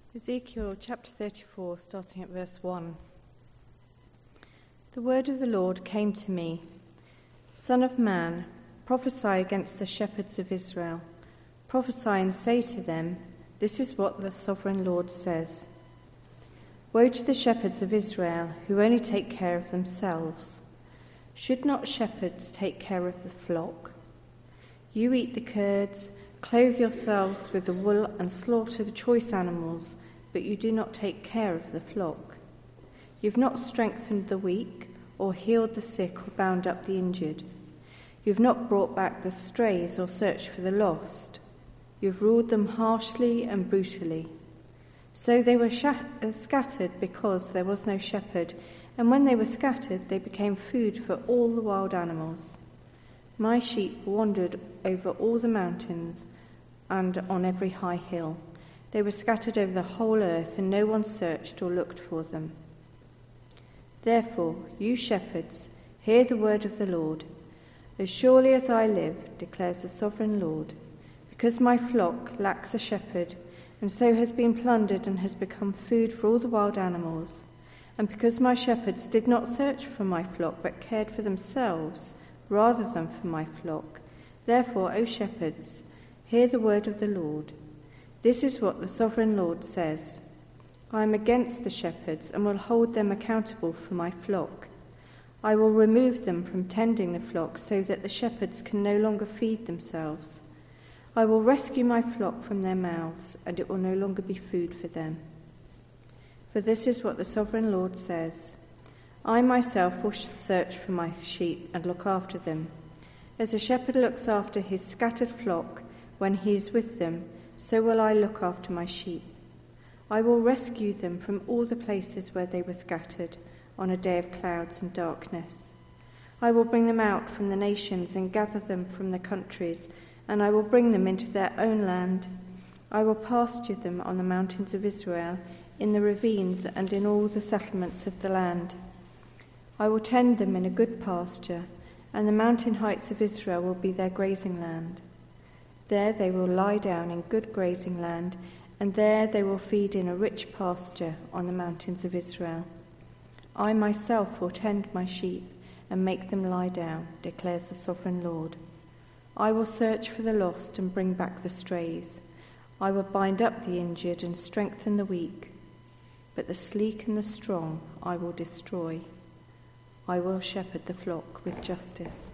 Ezekiel chapter 34, starting at verse 1. The word of the Lord came to me, Son of man, prophesy against the shepherds of Israel. Prophesy and say to them, this is what the sovereign Lord says. Woe to the shepherds of Israel who only take care of themselves. Should not shepherds take care of the flock? You eat the curds, clothe yourselves with the wool and slaughter the choice animals, but you do not take care of the flock. You have not strengthened the weak, or healed the sick, or bound up the injured. You have not brought back the strays, or searched for the lost. You have ruled them harshly and brutally. So they were scattered because there was no shepherd, and when they were scattered, they became food for all the wild animals. My sheep wandered over all the mountains and on every high hill. They were scattered over the whole earth, and no one searched or looked for them. Therefore, you shepherds, hear the word of the Lord. As surely as I live, declares the sovereign Lord, because my flock lacks a shepherd, and so has been plundered and has become food for all the wild animals, and because my shepherds did not search for my flock, but cared for themselves rather than for my flock, therefore, O shepherds, hear the word of the Lord. This is what the sovereign Lord says. I am against the shepherds and will hold them accountable for my flock. I will remove them from tending the flock so that the shepherds can no longer feed themselves. I will rescue my flock from their mouths, and it will no longer be food for them. For this is what the sovereign Lord says. I myself will search for my sheep and look after them. As a shepherd looks after his scattered flock when he is with them, so will I look after my sheep. I will rescue them from all the places where they were scattered on a day of clouds and darkness. I will bring them out from the nations and gather them from the countries, and I will bring them into their own land. I will pasture them on the mountains of Israel, in the ravines and in all the settlements of the land. I will tend them in a good pasture, and the mountain heights of Israel will be their grazing land. There they will lie down in good grazing land, and there they will feed in a rich pasture on the mountains of Israel. I myself will tend my sheep and make them lie down, declares the sovereign Lord. I will search for the lost and bring back the strays. I will bind up the injured and strengthen the weak. But the sleek and the strong I will destroy. I will shepherd the flock with justice.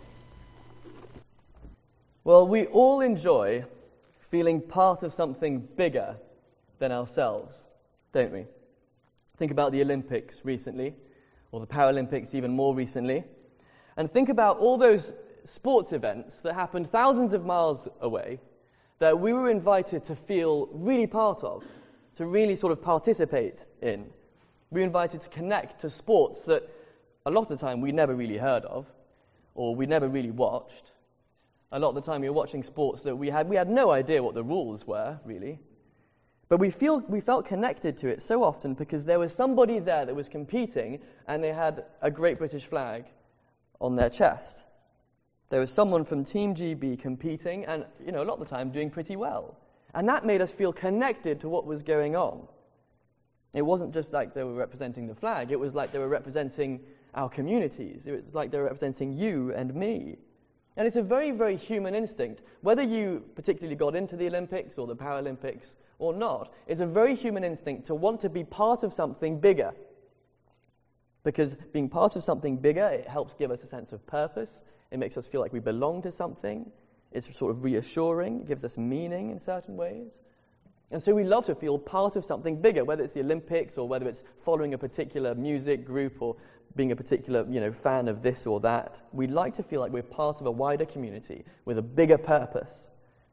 Well, we all enjoy feeling part of something bigger than ourselves, don't we? Think about the Olympics recently, or the Paralympics even more recently, and think about all those sports events that happened thousands of miles away that we were invited to feel really part of, to really sort of participate in. We were invited to connect to sports that a lot of the time we never really heard of, or we never really watched. A lot of the time we were watching sports that we had no idea what the rules were, really. But we felt connected to it so often because there was somebody there that was competing and they had a Great British flag on their chest. There was someone from Team GB competing and, a lot of the time doing pretty well. And that made us feel connected to what was going on. It wasn't just like they were representing the flag, it was like they were representing our communities. It was like they were representing you and me. And it's a very, very human instinct. Whether you particularly got into the Olympics or the Paralympics or not, it's a very human instinct to want to be part of something bigger. Because being part of something bigger, it helps give us a sense of purpose. It makes us feel like we belong to something. It's sort of reassuring. It gives us meaning in certain ways. And so we love to feel part of something bigger, whether it's the Olympics or whether it's following a particular music group or being a particular, fan of this or that. We like to feel like we're part of a wider community with a bigger purpose.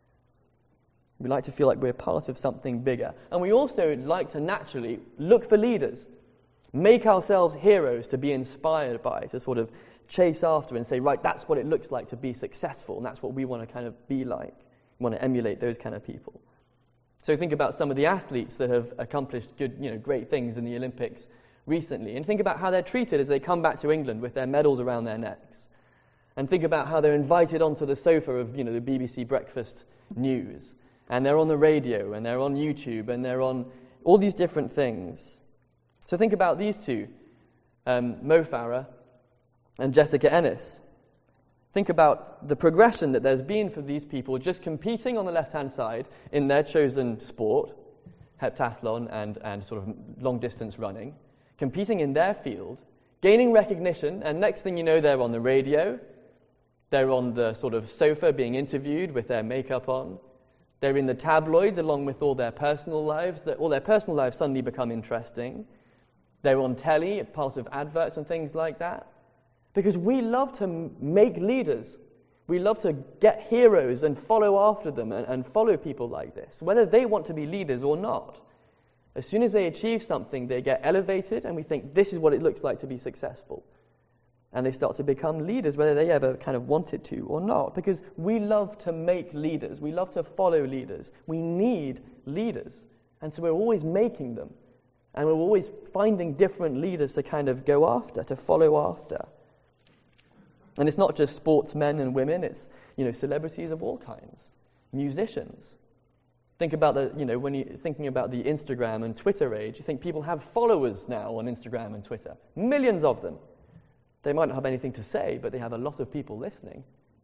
We like to feel like we're part of something bigger. And we also like to naturally look for leaders, make ourselves heroes to be inspired by, to sort of chase after and say, right, that's what it looks like to be successful, and that's what we want to kind of be like. We want to emulate those kind of people. So think about some of the athletes that have accomplished good, great things in the Olympics recently, and think about how they're treated as they come back to England with their medals around their necks. And think about how they're invited onto the sofa of, the BBC breakfast news. And they're on the radio, and they're on YouTube, and they're on all these different things. So think about these two, Mo Farah and Jessica Ennis. Think about the progression that there's been for these people just competing on the left-hand side in their chosen sport, heptathlon and sort of long-distance running, competing in their field, gaining recognition, and next thing you know, they're on the radio, they're on the sort of sofa being interviewed with their makeup on, they're in the tabloids along with all their personal lives, all their personal lives suddenly become interesting. They're on telly, part of adverts and things like that. Because we love to make leaders. We love to get heroes and follow after them and follow people like this, whether they want to be leaders or not. As soon as they achieve something, they get elevated and we think this is what it looks like to be successful. And they start to become leaders, whether they ever kind of wanted to or not, because we love to make leaders. We love to follow leaders. We need leaders. And so we're always making them. And we're always finding different leaders to kind of go after, to follow after. And it's not just sportsmen and women, it's, celebrities of all kinds, musicians. Think about when you're thinking about the Instagram and Twitter age, you think people have followers now on Instagram and Twitter. Millions of them. They might not have anything to say, but they have a lot of people listening.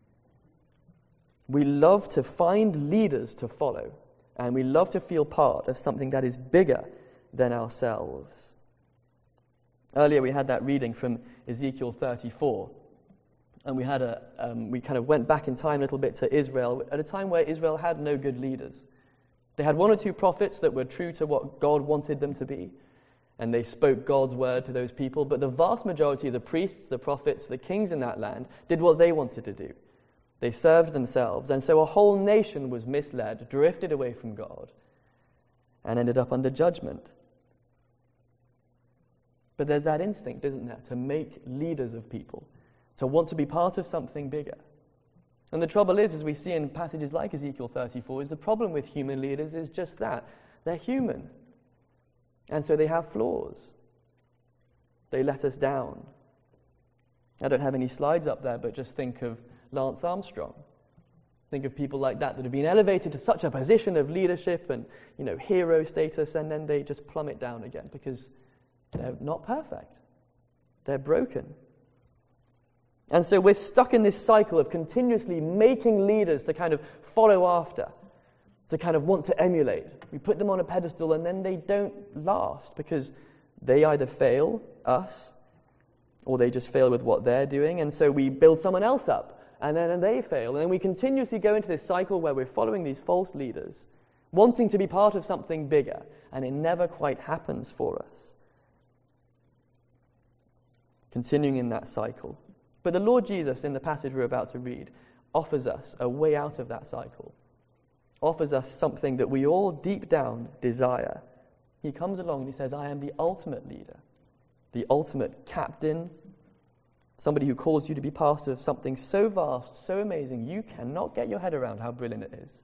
We love to find leaders to follow, and we love to feel part of something that is bigger than ourselves. Earlier we had that reading from Ezekiel 34. And we kind of went back in time a little bit to Israel, at a time where Israel had no good leaders. They had one or two prophets that were true to what God wanted them to be, and they spoke God's word to those people, but the vast majority of the priests, the prophets, the kings in that land did what they wanted to do. They served themselves, and so a whole nation was misled, drifted away from God, and ended up under judgment. But there's that instinct, isn't there, to make leaders of people, to want to be part of something bigger. And the trouble is, as we see in passages like Ezekiel 34, is the problem with human leaders is just that. They're human. And so they have flaws. They let us down. I don't have any slides up there, but just think of Lance Armstrong. Think of people like that have been elevated to such a position of leadership and, hero status, and then they just plummet down again because they're not perfect. They're broken. And so we're stuck in this cycle of continuously making leaders to kind of follow after, to kind of want to emulate. We put them on a pedestal and then they don't last because they either fail us or they just fail with what they're doing. And so we build someone else up and then they fail. And then we continuously go into this cycle where we're following these false leaders, wanting to be part of something bigger, and it never quite happens for us. Continuing in that cycle. But the Lord Jesus, in the passage we're about to read, offers us a way out of that cycle, offers us something that we all deep down desire. He comes along and he says, I am the ultimate leader, the ultimate captain, somebody who calls you to be part of something so vast, so amazing, you cannot get your head around how brilliant it is.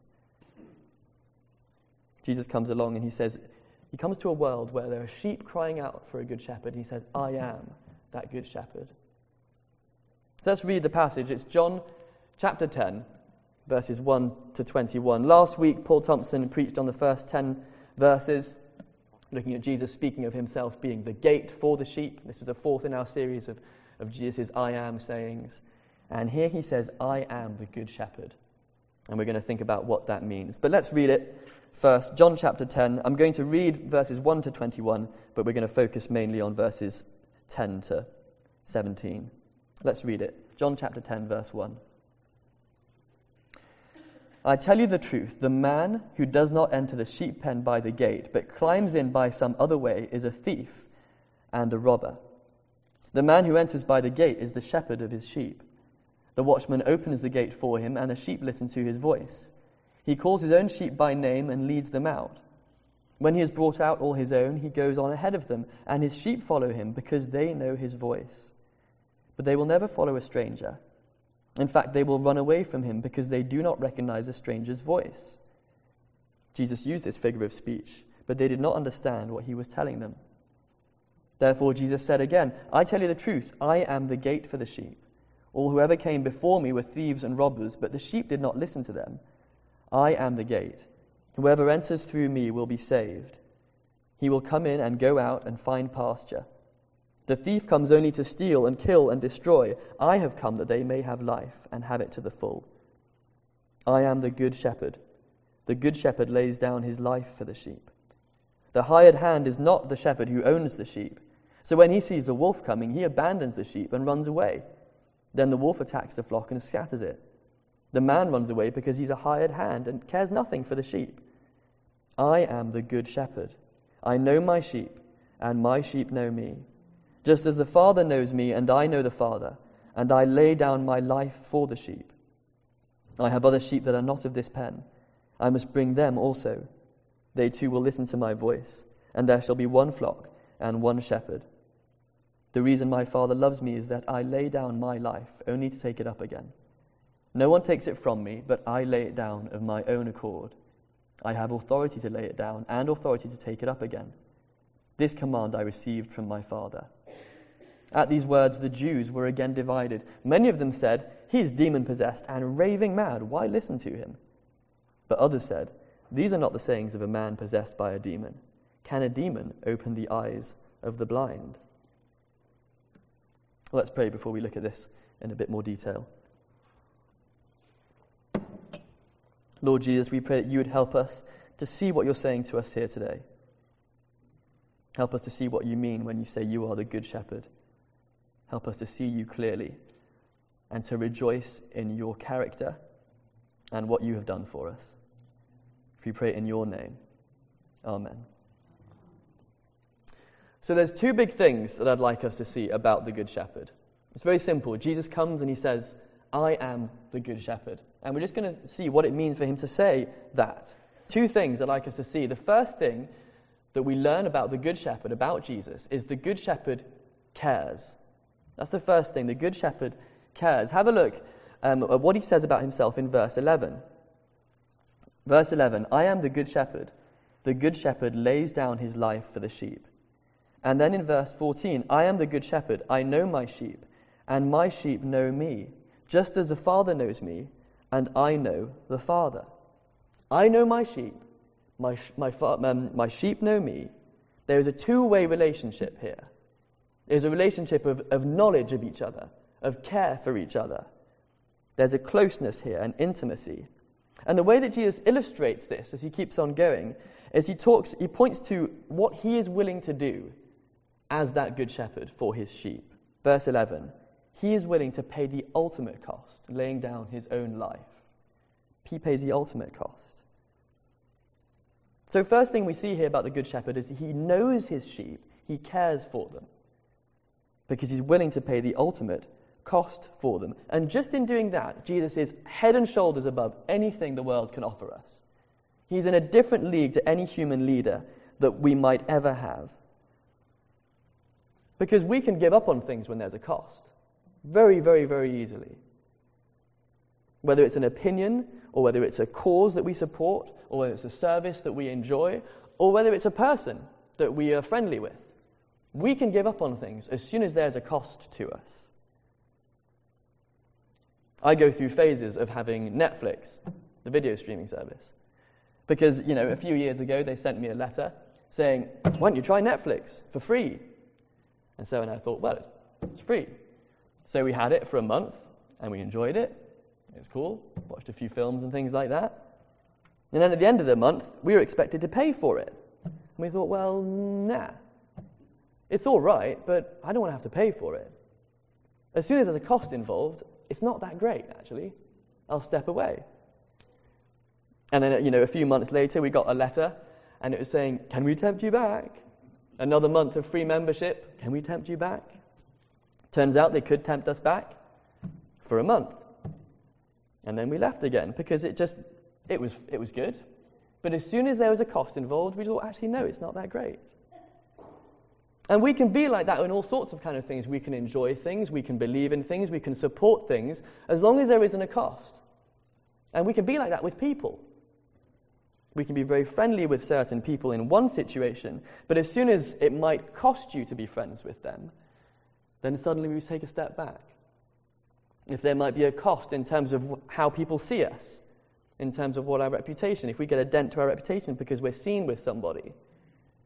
Jesus comes along and he comes to a world where there are sheep crying out for a good shepherd. He says, I am that good shepherd. So let's read the passage. It's John chapter 10, verses 1 to 21. Last week, Paul Thompson preached on the first 10 verses, looking at Jesus speaking of himself being the gate for the sheep. This is the fourth in our series of Jesus' I am sayings. And here he says, I am the good shepherd. And we're going to think about what that means. But let's read it first. John chapter 10. I'm going to read verses 1 to 21, but we're going to focus mainly on verses 10 to 17. Let's read it. John chapter 10, verse 1. I tell you the truth, the man who does not enter the sheep pen by the gate, but climbs in by some other way, is a thief and a robber. The man who enters by the gate is the shepherd of his sheep. The watchman opens the gate for him, and the sheep listen to his voice. He calls his own sheep by name and leads them out. When he has brought out all his own, he goes on ahead of them, and his sheep follow him because they know his voice. But they will never follow a stranger. In fact, they will run away from him because they do not recognize a stranger's voice. Jesus used this figure of speech, but they did not understand what he was telling them. Therefore Jesus said again, I tell you the truth, I am the gate for the sheep. All who ever came before me were thieves and robbers, but the sheep did not listen to them. I am the gate. Whoever enters through me will be saved. He will come in and go out and find pasture. The thief comes only to steal and kill and destroy. I have come that they may have life and have it to the full. I am the good shepherd. The good shepherd lays down his life for the sheep. The hired hand is not the shepherd who owns the sheep. So when he sees the wolf coming, he abandons the sheep and runs away. Then the wolf attacks the flock and scatters it. The man runs away because he's a hired hand and cares nothing for the sheep. I am the good shepherd. I know my sheep, and my sheep know me. Just as the Father knows me, and I know the Father, and I lay down my life for the sheep. I have other sheep that are not of this pen. I must bring them also. They too will listen to my voice, and there shall be one flock and one shepherd. The reason my Father loves me is that I lay down my life, only to take it up again. No one takes it from me, but I lay it down of my own accord. I have authority to lay it down, and authority to take it up again. This command I received from my Father. At these words the Jews were again divided. Many of them said, "He is demon-possessed and raving mad. Why listen to him?" But others said, "These are not the sayings of a man possessed by a demon. Can a demon open the eyes of the blind?" Well, let's pray before we look at this in a bit more detail. Lord Jesus, we pray that you would help us to see what you're saying to us here today. Help us to see what you mean when you say you are the good shepherd. Help us to see you clearly and to rejoice in your character and what you have done for us. We pray in your name. Amen. So there's two big things that I'd like us to see about the Good Shepherd. It's very simple. Jesus comes and he says, "I am the Good Shepherd." And we're just going to see what it means for him to say that. Two things I'd like us to see. The first thing that we learn about the Good Shepherd, about Jesus, is the Good Shepherd cares. That's the first thing. The Good Shepherd cares. Have a look at what he says about himself in verse 11. Verse 11, "I am the Good Shepherd. The Good Shepherd lays down his life for the sheep." And then in verse 14, "I am the Good Shepherd. I know my sheep, and my sheep know me, just as the Father knows me, and I know the Father." I know my sheep. My sheep know me. There is a two-way relationship here. There's a relationship of knowledge of each other, of care for each other. There's a closeness here, an intimacy. And the way that Jesus illustrates this as he keeps on going is he points to what he is willing to do as that good shepherd for his sheep. Verse 11, he is willing to pay the ultimate cost, laying down his own life. He pays the ultimate cost. So first thing we see here about the good shepherd is he knows his sheep, he cares for them, because he's willing to pay the ultimate cost for them. And just in doing that, Jesus is head and shoulders above anything the world can offer us. He's in a different league to any human leader that we might ever have. Because we can give up on things when there's a cost. Very, very, very easily. Whether it's an opinion, or whether it's a cause that we support, or whether it's a service that we enjoy, or whether it's a person that we are friendly with. We can give up on things as soon as there's a cost to us. I go through phases of having Netflix, the video streaming service. Because, a few years ago they sent me a letter saying, "Why don't you try Netflix for free?" And so I thought, well, it's free. So we had it for a month, and we enjoyed it. It was cool. Watched a few films and things like that. And then at the end of the month, we were expected to pay for it. And we thought, well, nah. It's all right, but I don't want to have to pay for it. As soon as there's a cost involved, it's not that great, actually. I'll step away. And then, a few months later, we got a letter, and it was saying, "Can we tempt you back? Another month of free membership. Can we tempt you back?" Turns out they could tempt us back for a month. And then we left again, because it was good. But as soon as there was a cost involved, we thought, actually, no, it's not that great. And we can be like that in all sorts of kind of things. We can enjoy things, we can believe in things, we can support things, as long as there isn't a cost. And we can be like that with people. We can be very friendly with certain people in one situation, but as soon as it might cost you to be friends with them, then suddenly we take a step back. If there might be a cost in terms of how people see us, in terms of what our reputation, if we get a dent to our reputation because we're seen with somebody,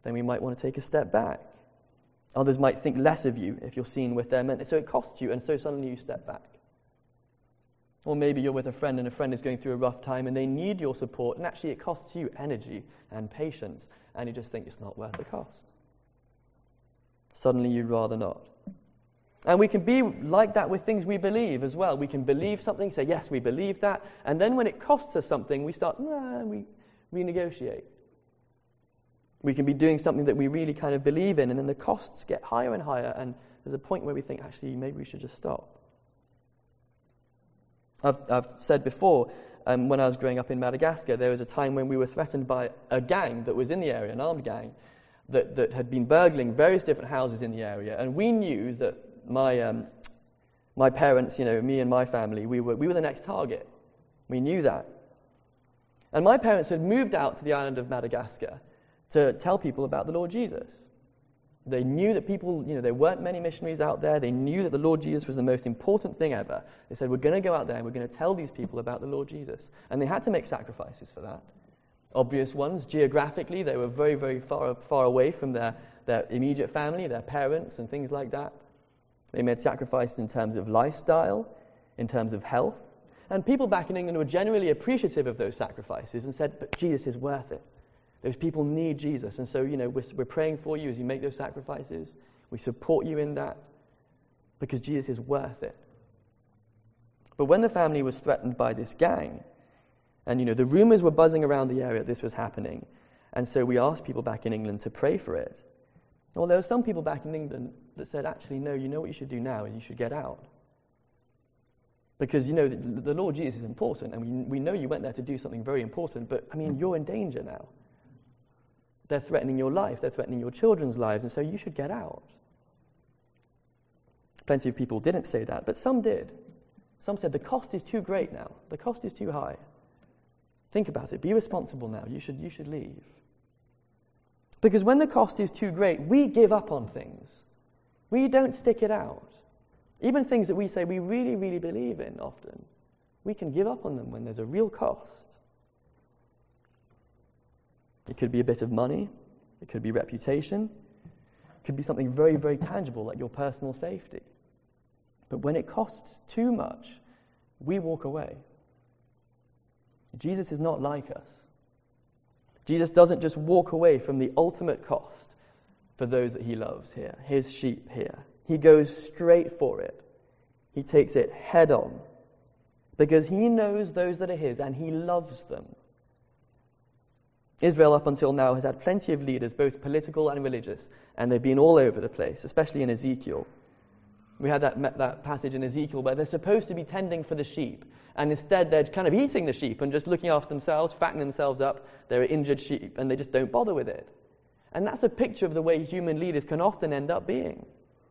then we might want to take a step back. Others might think less of you if you're seen with them, and so it costs you, and so suddenly you step back. Or maybe you're with a friend and a friend is going through a rough time and they need your support, and actually it costs you energy and patience, and you just think it's not worth the cost. Suddenly you'd rather not. And we can be like that with things we believe as well. We can believe something, say, yes, we believe that, and then when it costs us something, we start, we renegotiate. We can be doing something that we really kind of believe in, and then the costs get higher and higher, and there's a point where we think, actually, maybe we should just stop. I've said before, when I was growing up in Madagascar, there was a time when we were threatened by a gang that was in the area, an armed gang, that had been burgling various different houses in the area, and we knew that my parents, me and my family, we were the next target. We knew that. And my parents had moved out to the island of Madagascar to tell people about the Lord Jesus. They knew that people, there weren't many missionaries out there. They knew that the Lord Jesus was the most important thing ever. They said, we're going to go out there and we're going to tell these people about the Lord Jesus. And they had to make sacrifices for that. Obvious ones. Geographically, they were very, very far away from their immediate family, their parents and things like that. They made sacrifices in terms of lifestyle, in terms of health. And people back in England were generally appreciative of those sacrifices and said, but Jesus is worth it. Those people need Jesus. And so, we're praying for you as you make those sacrifices. We support you in that because Jesus is worth it. But when the family was threatened by this gang, and, the rumors were buzzing around the area that this was happening, and so we asked people back in England to pray for it. Well, there were some people back in England that said, actually, no, what you should do now is you should get out. Because, the Lord Jesus is important, and we know you went there to do something very important, but, you're in danger now. They're threatening your life, they're threatening your children's lives, and so you should get out. Plenty of people didn't say that, but some did. Some said, the cost is too great now. The cost is too high. Think about it. Be responsible now. You should leave. Because when the cost is too great, we give up on things. We don't stick it out. Even things that we say we really, really believe in often, we can give up on them when there's a real cost. It could be a bit of money. It could be reputation. It could be something very, very tangible like your personal safety. But when it costs too much, we walk away. Jesus is not like us. Jesus doesn't just walk away from the ultimate cost for those that he loves here, his sheep here. He goes straight for it. He takes it head on because he knows those that are his and he loves them. Israel up until now has had plenty of leaders, both political and religious, and they've been all over the place, especially in Ezekiel. We had that passage in Ezekiel where they're supposed to be tending for the sheep, and instead they're kind of eating the sheep and just looking after themselves, fattening themselves up. They're injured sheep, and they just don't bother with it. And that's a picture of the way human leaders can often end up being.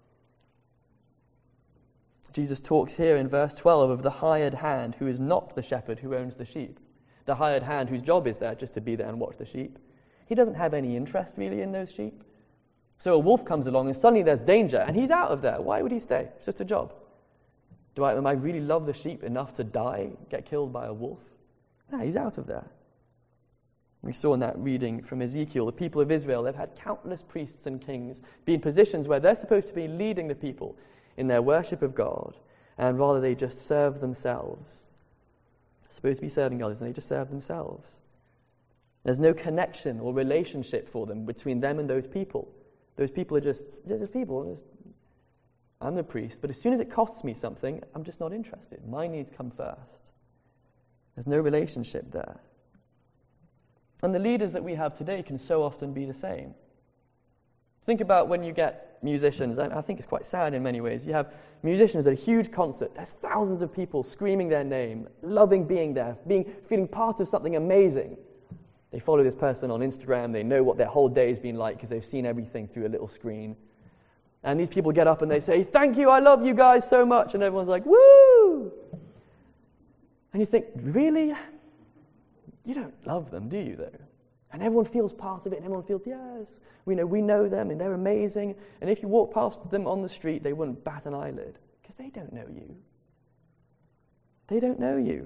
Jesus talks here in verse 12 of the hired hand who is not the shepherd who owns the sheep. The hired hand whose job is there just to be there and watch the sheep. He doesn't have any interest really in those sheep. So a wolf comes along and suddenly there's danger and he's out of there. Why would he stay? It's just a job. Am I really love the sheep enough to die, get killed by a wolf? No, he's out of there. We saw in that reading from Ezekiel, the people of Israel, they've had countless priests and kings be in positions where they're supposed to be leading the people in their worship of God, and rather they just serve themselves. They're supposed to be serving others, and they just serve themselves. There's no connection or relationship for them between them and those people. Those people are just people. I'm the priest, but as soon as it costs me something, I'm just not interested. My needs come first. There's no relationship there. And the leaders that we have today can so often be the same. Think about when you get musicians. I think it's quite sad in many ways. You have musicians at a huge concert. There's thousands of people screaming their name, loving being there, feeling part of something amazing. They follow this person on Instagram. They know what their whole day has been like because they've seen everything through a little screen. And these people get up and they say, "Thank you, I love you guys so much." And everyone's like, "Woo!" And you think, really? You don't love them, do you, though? And everyone feels part of it, and everyone feels, yes, we know them, and they're amazing. And if you walk past them on the street, they wouldn't bat an eyelid, because they don't know you. They don't know you.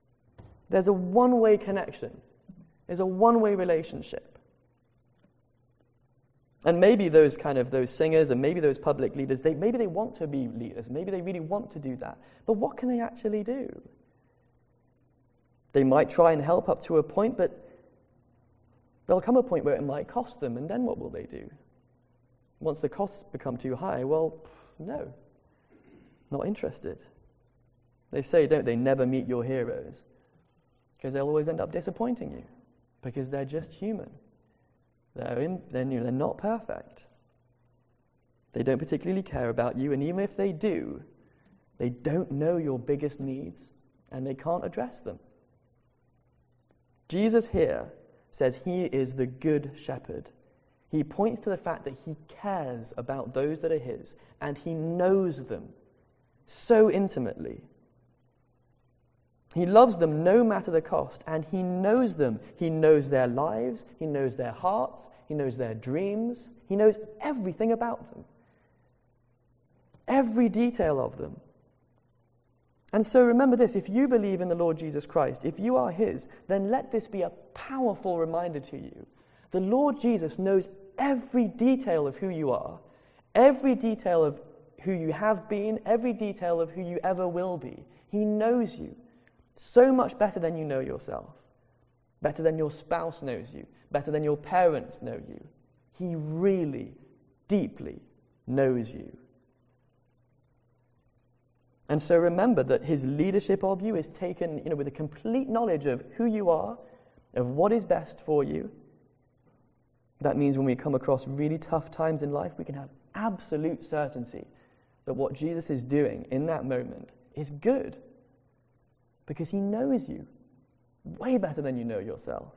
There's a one-way connection. There's a one-way relationship. And maybe those singers and maybe those public leaders, maybe they want to be leaders. Maybe they really want to do that. But what can they actually do? They might try and help up to a point, but there'll come a point where it might cost them, and then what will they do? Once the costs become too high, well, no, not interested. They say, don't they, never meet your heroes, because they'll always end up disappointing you, because they're just human. They're not perfect. They don't particularly care about you, and even if they do, they don't know your biggest needs, and they can't address them. Jesus here says he is the good shepherd. He points to the fact that he cares about those that are his, and he knows them so intimately. He loves them no matter the cost, and he knows them. He knows their lives, he knows their hearts, he knows their dreams, he knows everything about them. Every detail of them. And so remember this, if you believe in the Lord Jesus Christ, if you are his, then let this be a powerful reminder to you. The Lord Jesus knows every detail of who you are, every detail of who you have been, every detail of who you ever will be. He knows you so much better than you know yourself, better than your spouse knows you, better than your parents know you. He really, deeply knows you. And so remember that his leadership of you is taken, with a complete knowledge of who you are, of what is best for you. That means when we come across really tough times in life, we can have absolute certainty that what Jesus is doing in that moment is good, because he knows you way better than you know yourself.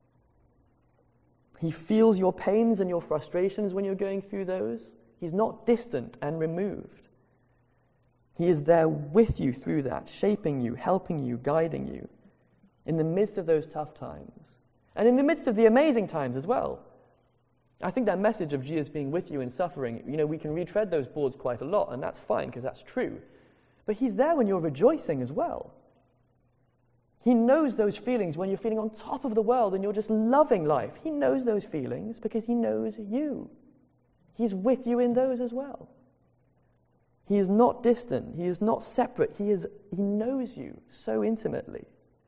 He feels your pains and your frustrations when you're going through those. He's not distant and removed. He is there with you through that, shaping you, helping you, guiding you in the midst of those tough times. And in the midst of the amazing times as well. I think that message of Jesus being with you in suffering, we can retread those boards quite a lot, and that's fine because that's true. But he's there when you're rejoicing as well. He knows those feelings when you're feeling on top of the world and you're just loving life. He knows those feelings because he knows you. He's with you in those as well. He is not distant. He is not separate. He knows you so intimately.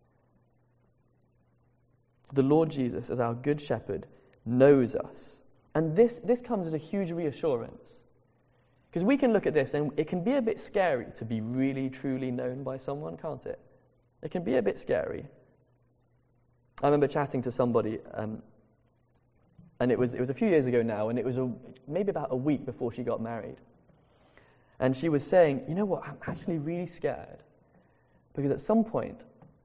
The Lord Jesus, as our good shepherd, knows us. And this comes as a huge reassurance. Because we can look at this and it can be a bit scary to be really, truly known by someone, can't it? It can be a bit scary. I remember chatting to somebody, and it was a few years ago now, and it was maybe about a week before she got married. And she was saying, you know what, I'm actually really scared. Because at some point,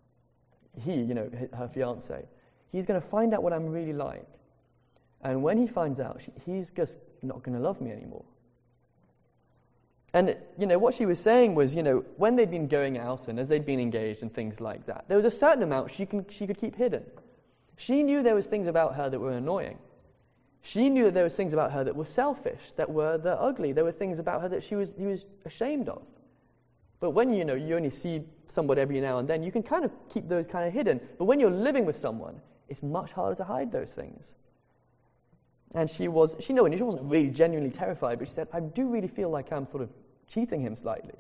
her fiancé, he's going to find out what I'm really like. And when he finds out, he's just not going to love me anymore. And, what she was saying was, when they'd been going out and as they'd been engaged and things like that, there was a certain amount she could keep hidden. She knew there was things about her that were annoying. She knew that there was things about her that were selfish, that were ugly. There were things about her that he was ashamed of. But when, you only see somebody every now and then, you can kind of keep those kind of hidden. But when you're living with someone, it's much harder to hide those things. And she wasn't really genuinely terrified, but she said, I do really feel like I'm sort of cheating him slightly.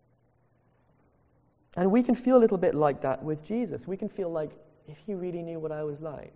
And we can feel a little bit like that with Jesus. We can feel like, if he really knew what I was like,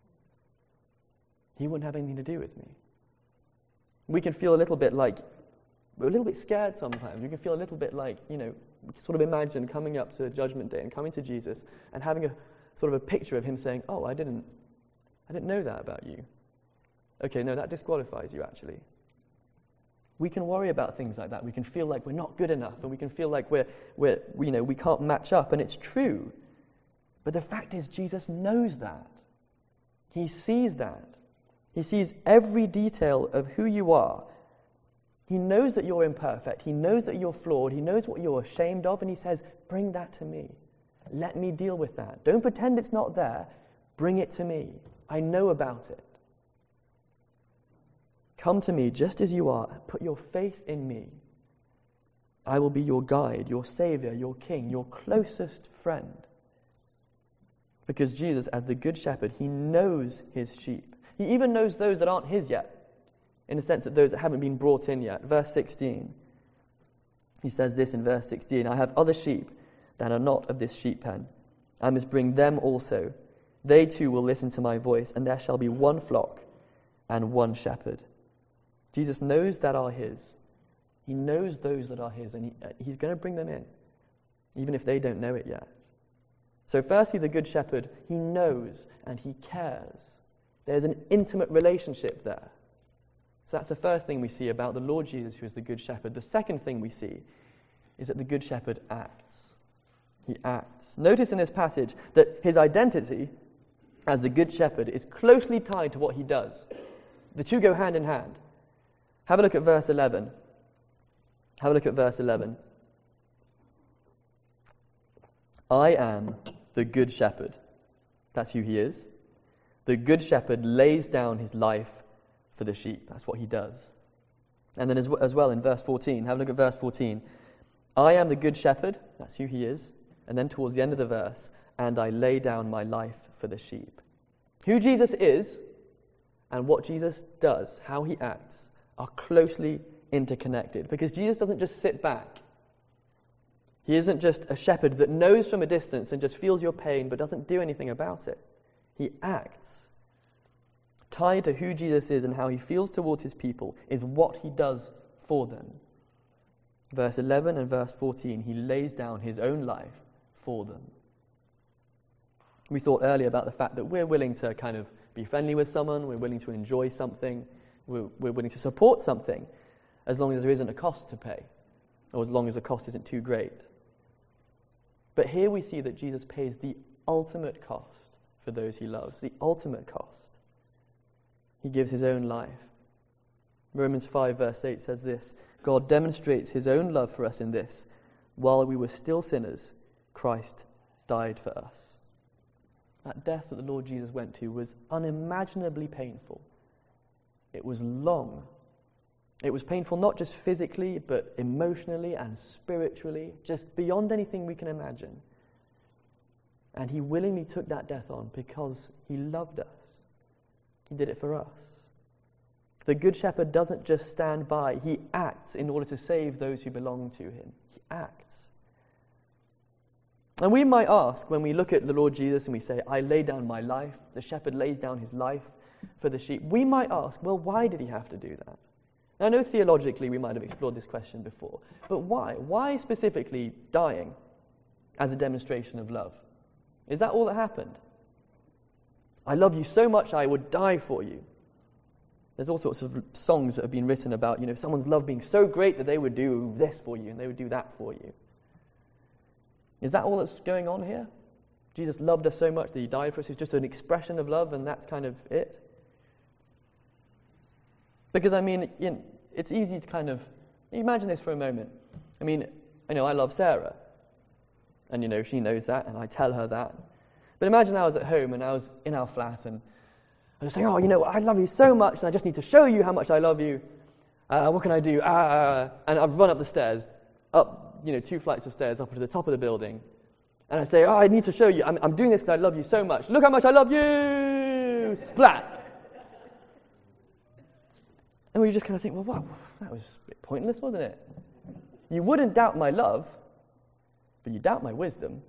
he wouldn't have anything to do with me. We can feel a little bit like, we're a little bit scared sometimes. We can feel a little bit like, we can sort of imagine coming up to Judgment Day and coming to Jesus and having a sort of a picture of him saying, oh, I didn't know that about you. Okay, no, that disqualifies you actually. We can worry about things like that. We can feel like we're not good enough, and we can feel like we can't match up, and it's true. But the fact is, Jesus knows that. He sees that. He sees every detail of who you are. He knows that you're imperfect. He knows that you're flawed. He knows what you're ashamed of, and he says, bring that to me. Let me deal with that. Don't pretend it's not there. Bring it to me. I know about it. Come to me just as you are. Put your faith in me. I will be your guide, your savior, your king, your closest friend. Because Jesus, as the good shepherd, he knows his sheep. He even knows those that aren't his yet. in the sense that those that haven't been brought in yet. Verse 16. He says this in verse 16, I have other sheep that are not of this sheep pen. I must bring them also. They too will listen to my voice, and there shall be one flock and one shepherd. Jesus knows that are his. He knows those that are his, and he's going to bring them in, even if they don't know it yet. So firstly, the Good Shepherd, he knows and he cares. There's an intimate relationship there. So that's the first thing we see about the Lord Jesus, who is the Good Shepherd. The second thing we see is that the Good Shepherd acts. He acts. Notice in this passage that his identity as the Good Shepherd is closely tied to what he does. The two go hand in hand. Have a look at verse 11. Have a look at verse 11. I am the Good Shepherd. That's who he is. The Good Shepherd lays down his life for the sheep. That's what he does. And then as well in verse 14, have a look at verse 14. I am the Good Shepherd. That's who he is. And then towards the end of the verse, and I lay down my life for the sheep. Who Jesus is and what Jesus does, how he acts, are closely interconnected. Because Jesus doesn't just sit back. He isn't just a shepherd that knows from a distance and just feels your pain but doesn't do anything about it. He acts. Tied to who Jesus is and how he feels towards his people is what he does for them. Verse 11 and verse 14, he lays down his own life for them. We thought earlier about the fact that we're willing to kind of be friendly with someone, we're willing to enjoy something, we're willing to support something, as long as there isn't a cost to pay, or as long as the cost isn't too great. But here we see that Jesus pays the ultimate cost for those he loves, the ultimate cost. He gives his own life. Romans 5 verse 8 says this, God demonstrates his own love for us in this, while we were still sinners, Christ died for us. That death that the Lord Jesus went to was unimaginably painful. It was long. It was painful not just physically, but emotionally and spiritually, just beyond anything we can imagine. And he willingly took that death on because he loved us. He did it for us. The Good Shepherd doesn't just stand by, he acts in order to save those who belong to him. He acts. And we might ask, when we look at the Lord Jesus and we say, I lay down my life, the shepherd lays down his life for the sheep, we might ask, well, why did he have to do that? Now, I know theologically we might have explored this question before, but why? Why specifically dying as a demonstration of love? Is that all that happened? I love you so much I would die for you. There's all sorts of songs that have been written about, someone's love being so great that they would do this for you and they would do that for you. Is that all that's going on here? Jesus loved us so much that he died for us. It's just an expression of love and that's kind of it? Because, it's easy to kind of imagine this for a moment. I love Sarah. And, she knows that and I tell her that. But imagine I was at home and I was in our flat and I was saying, I love you so much and I just need to show you how much I love you. What can I do? And I've run up the stairs, up, 2 flights of stairs up to the top of the building. And I say, I need to show you. I'm doing this because I love you so much. Look how much I love you! Splat! And we just kind of think, well, wow, that was a bit pointless, wasn't it? You wouldn't doubt my love, but you doubt my wisdom.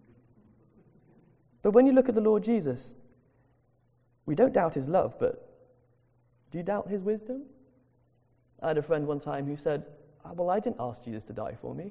But when you look at the Lord Jesus, we don't doubt his love, but do you doubt his wisdom? I had a friend one time who said, well, I didn't ask Jesus to die for me.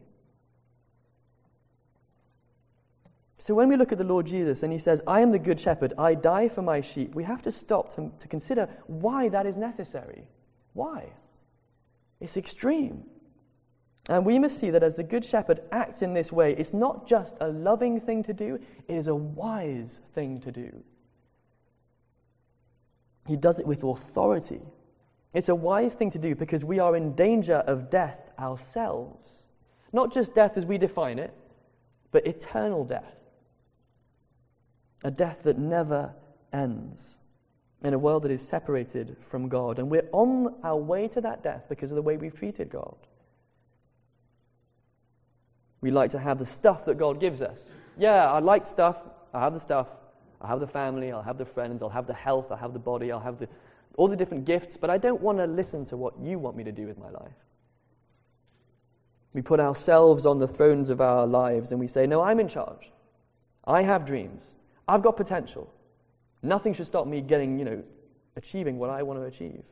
So when we look at the Lord Jesus and he says, I am the good shepherd, I die for my sheep, we have to stop to consider why that is necessary. Why? It's extreme. And we must see that as the good shepherd acts in this way, it's not just a loving thing to do, it is a wise thing to do. He does it with authority. It's a wise thing to do because we are in danger of death ourselves. Not just death as we define it, but eternal death. A death that never ends in a world that is separated from God. And we're on our way to that death because of the way we've treated God. We like to have the stuff that God gives us. Yeah, I like stuff. I have the stuff. I'll have the family, I'll have the friends, I'll have the health, I'll have the body, I'll have all the different gifts, but I don't want to listen to what you want me to do with my life. We put ourselves on the thrones of our lives and we say, no, I'm in charge. I have dreams. I've got potential. Nothing should stop me achieving what I want to achieve.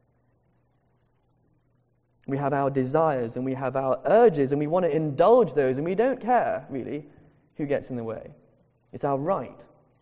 We have our desires and we have our urges and we want to indulge those and we don't care, really, who gets in the way. It's our right.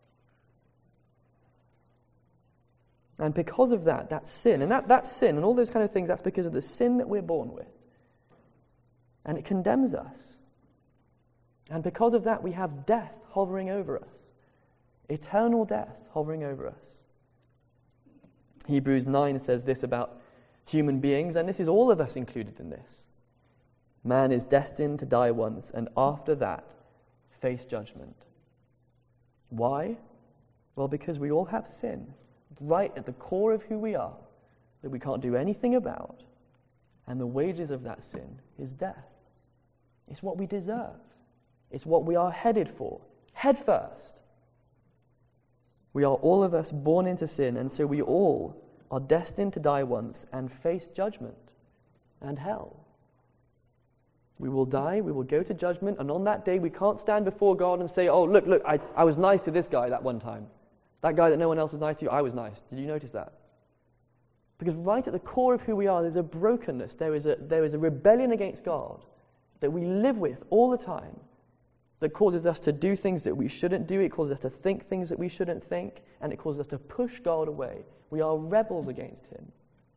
And because of that sin, and that sin and all those kind of things, that's because of the sin that we're born with. And it condemns us. And because of that, we have death hovering over us. Eternal death hovering over us. Hebrews 9 says this about human beings, and this is all of us included in this. Man is destined to die once, and after that, face judgment. Why? Well, because we all have sin right at the core of who we are that we can't do anything about. And the wages of that sin is death. It's what we deserve. It's what we are headed for. Head first. We are all of us born into sin, and so we all are destined to die once and face judgment and hell. We will die, we will go to judgment, and on that day we can't stand before God and say, oh, look, I was nice to this guy that one time. That guy that no one else was nice to, I was nice. Did you notice that? Because right at the core of who we are, there's a brokenness, there is a rebellion against God that we live with all the time that causes us to do things that we shouldn't do, it causes us to think things that we shouldn't think, and it causes us to push God away. We are rebels against Him.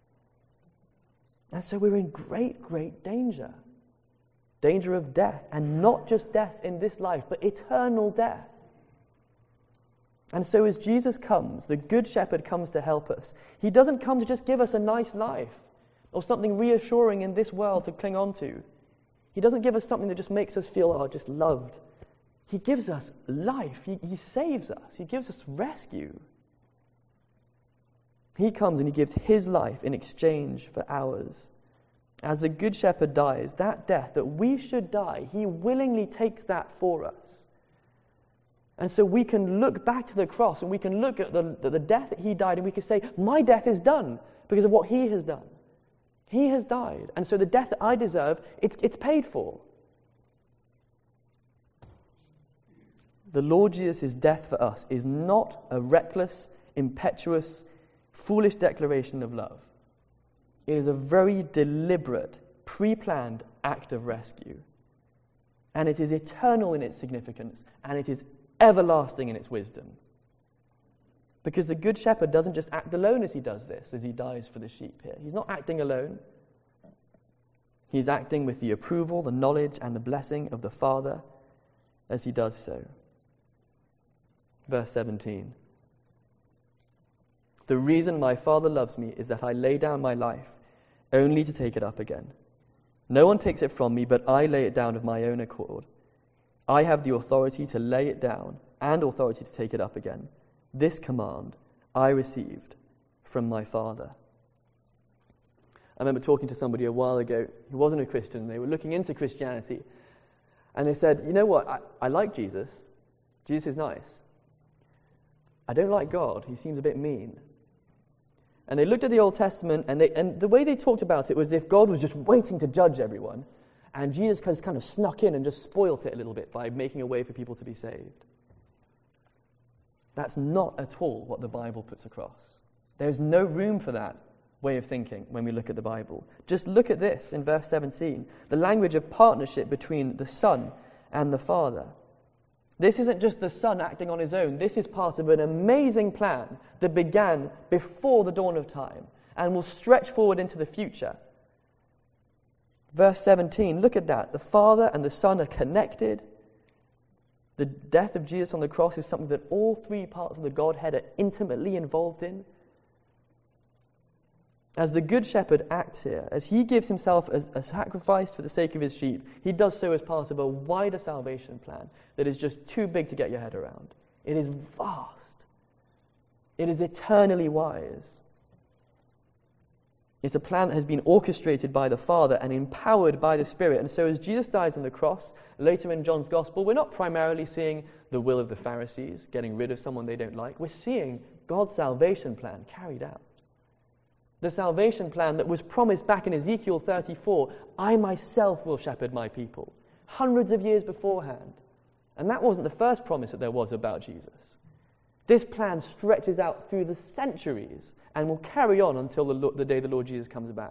And so we're in great, great danger. Danger of death, and not just death in this life, but eternal death. And so as Jesus comes, the Good Shepherd comes to help us. He doesn't come to just give us a nice life or something reassuring in this world to cling on to. He doesn't give us something that just makes us feel, just loved. He gives us life. He saves us. He gives us rescue. He comes and He gives His life in exchange for ours. As the Good Shepherd dies, that death that we should die, He willingly takes that for us. And so we can look back to the cross and we can look at the death that He died and we can say, my death is done because of what He has done. He has died. And so the death that I deserve, it's paid for. The Lord Jesus' death for us is not a reckless, impetuous, foolish declaration of love. It is a very deliberate, pre-planned act of rescue. And it is eternal in its significance, and it is everlasting in its wisdom. Because the Good Shepherd doesn't just act alone as He does this, as He dies for the sheep here. He's not acting alone. He's acting with the approval, the knowledge, and the blessing of the Father as He does so. Verse 17. The reason my Father loves me is that I lay down my life only to take it up again. No one takes it from me, but I lay it down of my own accord. I have the authority to lay it down and authority to take it up again. This command I received from my Father. I remember talking to somebody a while ago who wasn't a Christian. They were looking into Christianity. And they said, you know what, I like Jesus. Jesus is nice. I don't like God. He seems a bit mean. And they looked at the Old Testament, and the way they talked about it was if God was just waiting to judge everyone, and Jesus has kind of snuck in and just spoilt it a little bit by making a way for people to be saved. That's not at all what the Bible puts across. There's no room for that way of thinking when we look at the Bible. Just look at this in verse 17, the language of partnership between the Son and the Father. This isn't just the Son acting on His own. This is part of an amazing plan that began before the dawn of time and will stretch forward into the future. Verse 17, look at that. The Father and the Son are connected. The death of Jesus on the cross is something that all three parts of the Godhead are intimately involved in. As the Good Shepherd acts here, as He gives Himself as a sacrifice for the sake of His sheep, He does so as part of a wider salvation plan that is just too big to get your head around. It is vast. It is eternally wise. It's a plan that has been orchestrated by the Father and empowered by the Spirit. And so as Jesus dies on the cross, later in John's Gospel, we're not primarily seeing the will of the Pharisees, getting rid of someone they don't like. We're seeing God's salvation plan carried out. The salvation plan that was promised back in Ezekiel 34, I myself will shepherd my people, hundreds of years beforehand. And that wasn't the first promise that there was about Jesus. This plan stretches out through the centuries and will carry on until the day the Lord Jesus comes back.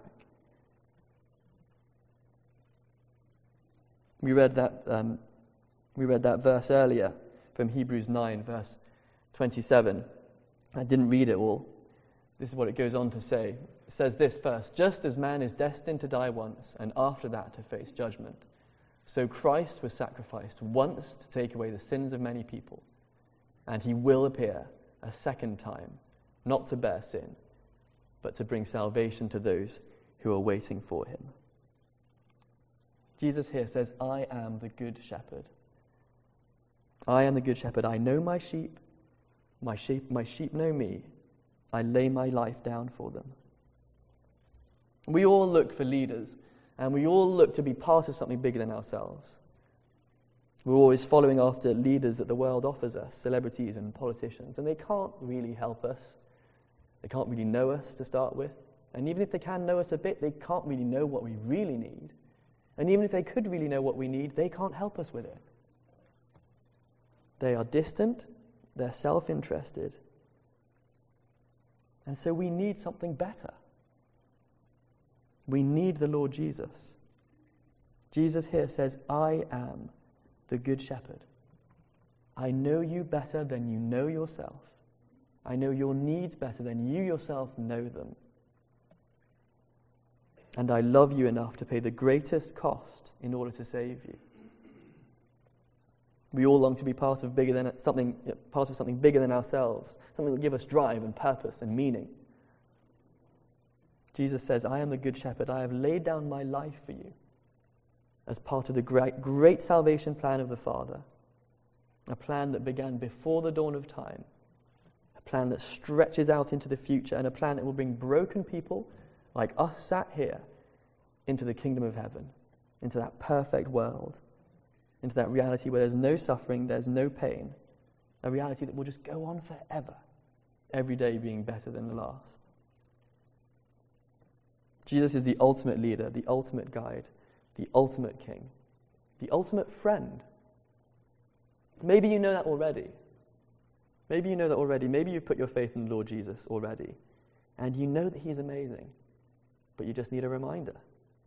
We read that verse earlier from Hebrews 9, verse 27. I didn't read it all. This is what it goes on to say. It says this first, just as man is destined to die once, and after that to face judgment, so Christ was sacrificed once to take away the sins of many people, and he will appear a second time, not to bear sin, but to bring salvation to those who are waiting for him. Jesus here says, I am the good shepherd. I am the good shepherd. I know my sheep. My sheep know me. I lay my life down for them. We all look for leaders, and we all look to be part of something bigger than ourselves. We're always following after leaders that the world offers us, celebrities and politicians, and they can't really help us. They can't really know us to start with. And even if they can know us a bit, they can't really know what we really need. And even if they could really know what we need, they can't help us with it. They are distant, they're self-interested. And so we need something better. We need the Lord Jesus. Jesus here says, I am the good shepherd. I know you better than you know yourself. I know your needs better than you yourself know them. And I love you enough to pay the greatest cost in order to save you. We all long to be part of something bigger than ourselves, something that will give us drive and purpose and meaning. Jesus says, I am the good shepherd. I have laid down my life for you as part of the great salvation plan of the Father, a plan that began before the dawn of time, a plan that stretches out into the future, and a plan that will bring broken people like us sat here into the kingdom of heaven, into that perfect world, into that reality where there's no suffering, there's no pain, a reality that will just go on forever, every day being better than the last. Jesus is the ultimate leader, the ultimate guide, the ultimate king, the ultimate friend. Maybe you know that already. Maybe you've put your faith in the Lord Jesus already, and you know that he's amazing, but you just need a reminder.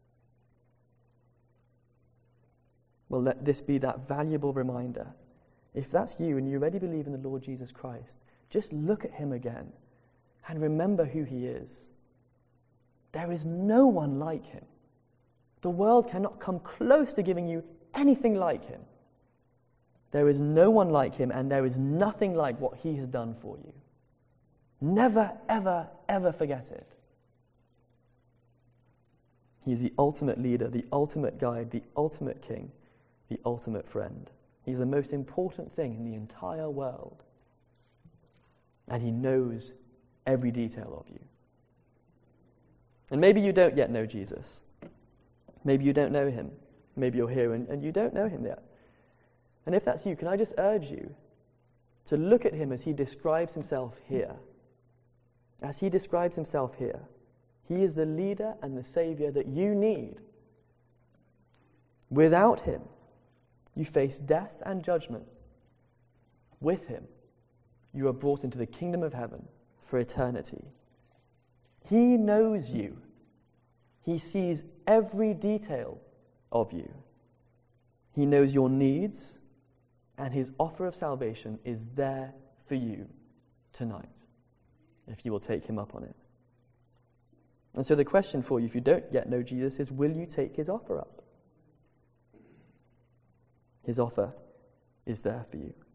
Well, let this be that valuable reminder. If that's you and you already believe in the Lord Jesus Christ, just look at him again and remember who he is. There is no one like him. The world cannot come close to giving you anything like him. There is no one like him, and there is nothing like what he has done for you. Never, ever, ever forget it. He's the ultimate leader, the ultimate guide, the ultimate king, the ultimate friend. He's the most important thing in the entire world. And he knows every detail of you. And maybe you don't yet know Jesus. Maybe you don't know him. Maybe you're here and you don't know him yet. And if that's you, can I just urge you to look at him as he describes himself here. As he describes himself here. He is the leader and the savior that you need. Without him, you face death and judgment. With him, you are brought into the kingdom of heaven for eternity. He knows you. He sees every detail of you. He knows your needs, and his offer of salvation is there for you tonight, if you will take him up on it. And so the question for you, if you don't yet know Jesus, is will you take his offer up? His offer is there for you.